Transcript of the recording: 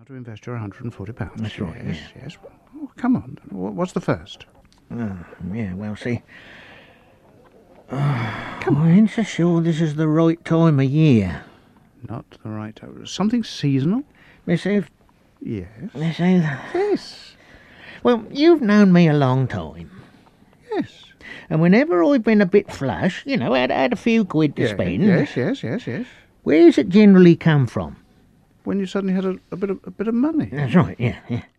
How to invest your £140. That's right, Yes, yes. Oh, come on. What's the first? Yeah, well, see... I ain't so sure this is the right time of year. Not the right time. Something seasonal? Myself, Yes. yes. Well, you've known me a long time. Yes. And whenever I've been a bit flush, had a few quid to spend... Yes. Where's it generally come from? When you suddenly had a bit of money. That's right, yeah.